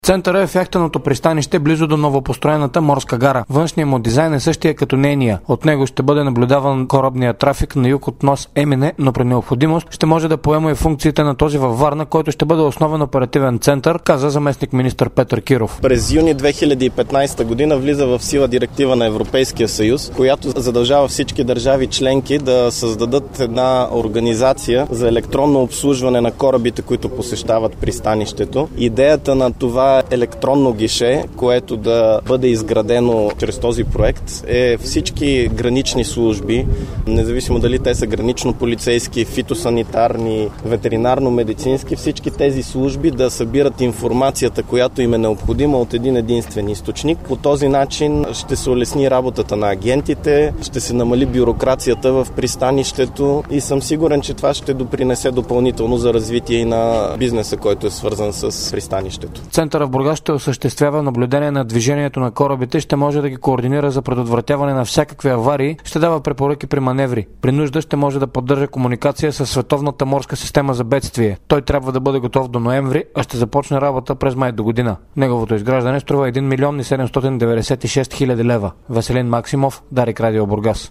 Центърът е в яхтеното пристанище близо до новопостроената морска гара. Външният му дизайн е същия като нейния. От него ще бъде наблюдаван корабният трафик на юг от нос Емине, но при необходимост ще може да поема и функциите на този във Варна, който ще бъде основен оперативен център, каза заместник министър Петър Киров. През юни 2015 година влиза в сила директива на Европейския съюз, която задължава всички държави членки да създадат една организация за електронно обслужване на корабите, които посещават пристанището. Идеята на това електронно гише, което да бъде изградено чрез този проект, е всички гранични служби, независимо дали те са гранично-полицейски, фитосанитарни, ветеринарно-медицински, всички тези служби да събират информацията, която им е необходима от един единствен източник. По този начин ще се улесни работата на агентите, ще се намали бюрокрацията в пристанището и съм сигурен, че това ще допринесе допълнително за развитие и на бизнеса, който е свързан с пристанището. Центърът в Бургас ще осъществява наблюдение на движението на корабите, ще може да ги координира за предотвратяване на всякакви аварии, ще дава препоръки при маневри. При нужда ще може да поддържа комуникация с Световната морска система за бедствие. Той трябва да бъде готов до ноември, а ще започне работа през май до година. Неговото изграждане струва 1 милион и 796 хиляди лева. Веселин Максимов, Дарик Радио Бургас.